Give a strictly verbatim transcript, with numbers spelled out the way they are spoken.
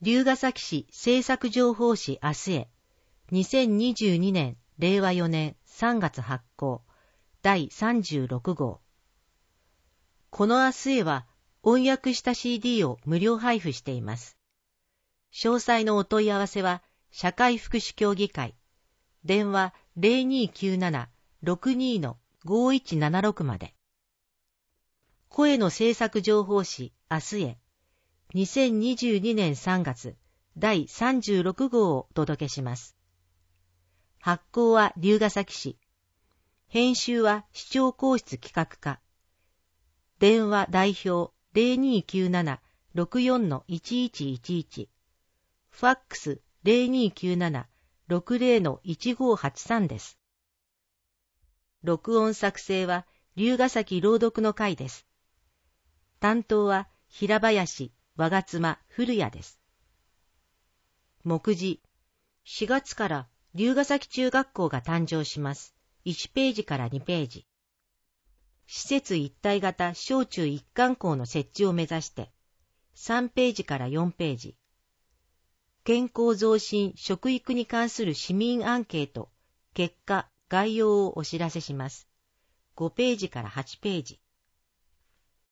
龍ケ崎市政策情報誌明日へ、にせんにじゅうにねんれいわよねんさんがつ発行、だいさんじゅうろくごう。この明日へは音訳した シーディー を無料配布しています。詳細のお問い合わせは社会福祉協議会、電話 ゼロにーきゅうなな ろくにー ごいちななろく まで。声の制作情報誌明日へ、にせんにじゅうにねんさんがつだいさんじゅうろくごうをお届けします。発行は龍ケ崎市。編集は視聴講室企画課。電話代表 ゼロにーきゅうなな ろくよん いちいちいちいち。ファックス ゼロにーきゅうなな ろくゼロ いちごはちさんです。録音作成は龍ケ崎朗読の会です。担当は平林、我妻、古谷です。目次、しがつから龍ケ崎中学校が誕生します。いちページからにページ。施設一体型小中一貫校の設置を目指して、さんページからよんページ。健康増進食育に関する市民アンケート、結果、概要をお知らせします。ごページからはちページ。